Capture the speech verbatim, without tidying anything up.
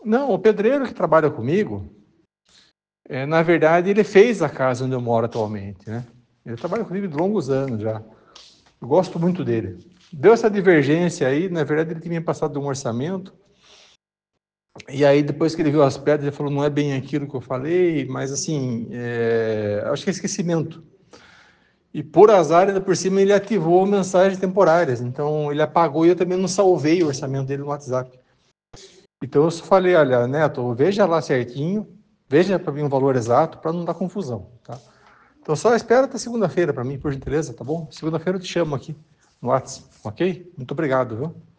Não, o pedreiro que trabalha comigo, é, na verdade, ele fez a casa onde eu moro atualmente, né? Ele trabalha comigo de longos anos já. Eu gosto muito dele. Deu essa divergência aí, na verdade, ele tinha passado um orçamento, e aí depois que ele viu as pedras, ele falou, não é bem aquilo que eu falei, mas assim, é, acho que é esquecimento. E por azar, ainda por cima, ele ativou mensagens temporárias, então ele apagou e eu também não salvei o orçamento dele no WhatsApp. Então eu só falei, olha, Neto, veja lá certinho, veja para mim o valor exato, para não dar confusão, tá? Então só espera até segunda-feira para mim, por gentileza, tá bom? Segunda-feira eu te chamo aqui no WhatsApp, ok? Muito obrigado, viu?